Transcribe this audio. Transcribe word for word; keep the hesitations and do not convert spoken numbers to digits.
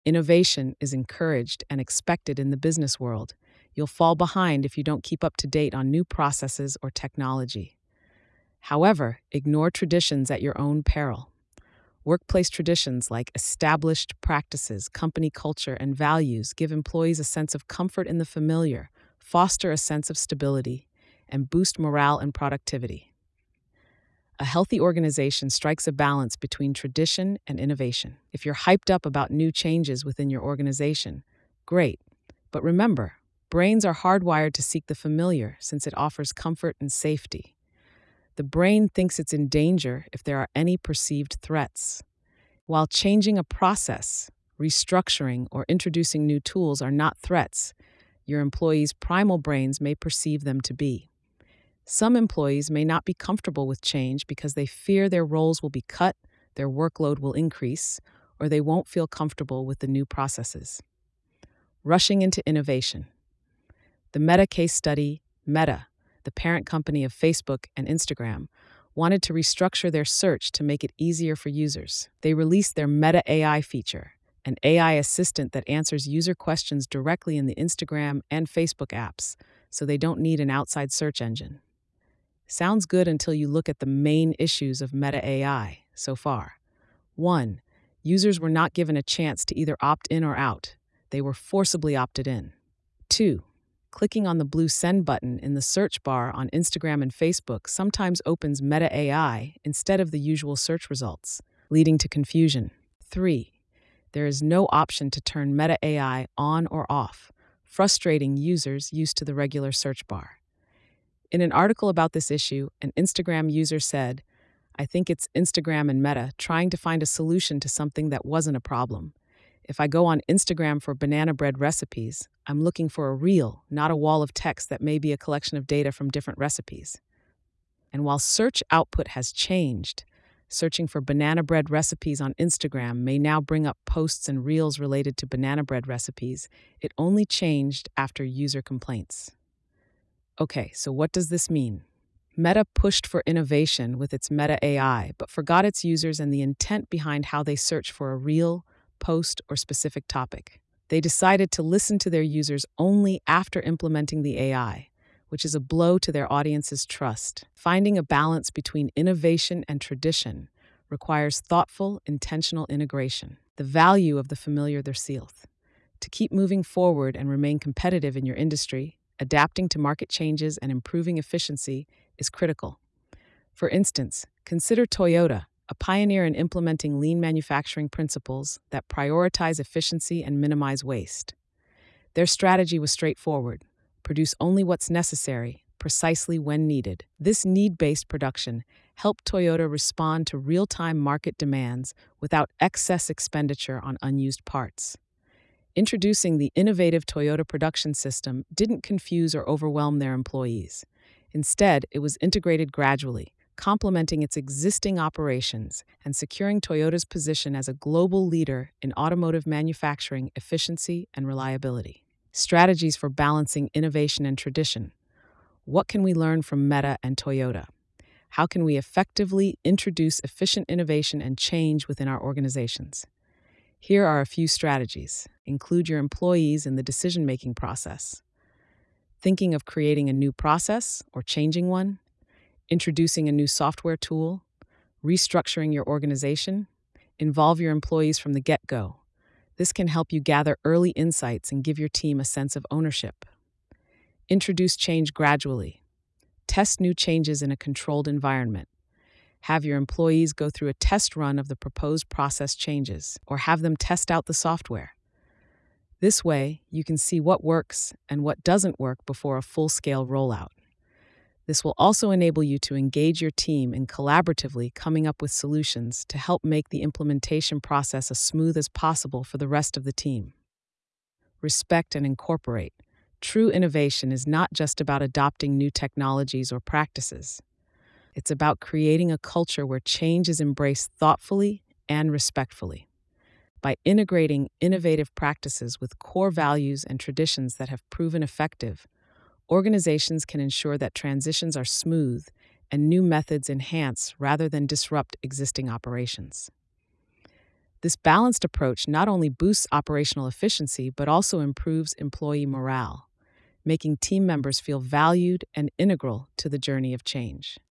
Innovation is encouraged and expected in the business world. You'll fall behind if you don't keep up to date on new processes or technology. However, ignore traditions at your own peril. Workplace traditions like established practices, company culture, and values give employees a sense of comfort in the familiar, foster a sense of stability, and boost morale and productivity. A healthy organization strikes a balance between tradition and innovation. If you're hyped up about new changes within your organization, great. But remember, brains are hardwired to seek the familiar since it offers comfort and safety. The brain thinks it's in danger if there are any perceived threats. While changing a process, restructuring, or introducing new tools are not threats, your employees' primal brains may perceive them to be. Some employees may not be comfortable with change because they fear their roles will be cut, their workload will increase, or they won't feel comfortable with the new processes. Rushing into innovation. The Meta case study, Meta, the parent company of Facebook and Instagram, wanted to restructure their search to make it easier for users. They released their Meta A I feature, an A I assistant that answers user questions directly in the Instagram and Facebook apps, so they don't need an outside search engine. Sounds good until you look at the main issues of Meta A I so far. One, users were not given a chance to either opt in or out. They were forcibly opted in. Two, clicking on the blue send button in the search bar on Instagram and Facebook sometimes opens Meta A I instead of the usual search results, leading to confusion. Three, there is no option to turn Meta A I on or off, frustrating users used to the regular search bar. In an article about this issue, an Instagram user said, "I think it's Instagram and Meta trying to find a solution to something that wasn't a problem. If I go on Instagram for banana bread recipes, I'm looking for a reel, not a wall of text that may be a collection of data from different recipes." And while search output has changed, searching for banana bread recipes on Instagram may now bring up posts and reels related to banana bread recipes. It only changed after user complaints. Okay, so what does this mean? Meta pushed for innovation with its Meta A I, but forgot its users and the intent behind how they search for a reel, post, or specific topic. They decided to listen to their users only after implementing the A I, which is a blow to their audience's trust. Finding a balance between innovation and tradition requires thoughtful, intentional integration. The value of the familiar their sealth. To keep moving forward and remain competitive in your industry, adapting to market changes and improving efficiency is critical. For instance, consider Toyota, a pioneer in implementing lean manufacturing principles that prioritize efficiency and minimize waste. Their strategy was straightforward: produce only what's necessary, precisely when needed. This need-based production helped Toyota respond to real-time market demands without excess expenditure on unused parts. Introducing the innovative Toyota production system didn't confuse or overwhelm their employees. Instead, it was integrated gradually, complementing its existing operations and securing Toyota's position as a global leader in automotive manufacturing efficiency and reliability. Strategies for balancing innovation and tradition. What can we learn from Meta and Toyota? How can we effectively introduce efficient innovation and change within our organizations? Here are a few strategies. Include your employees in the decision-making process. Thinking of creating a new process or changing one? Introducing a new software tool? Restructuring your organization? Involve your employees from the get-go. This can help you gather early insights and give your team a sense of ownership. Introduce change gradually. Test new changes in a controlled environment. Have your employees go through a test run of the proposed process changes, or have them test out the software. This way, you can see what works and what doesn't work before a full-scale rollout. This will also enable you to engage your team in collaboratively coming up with solutions to help make the implementation process as smooth as possible for the rest of the team. Respect and incorporate. True innovation is not just about adopting new technologies or practices. It's about creating a culture where change is embraced thoughtfully and respectfully. By integrating innovative practices with core values and traditions that have proven effective, organizations can ensure that transitions are smooth and new methods enhance rather than disrupt existing operations. This balanced approach not only boosts operational efficiency but also improves employee morale, making team members feel valued and integral to the journey of change.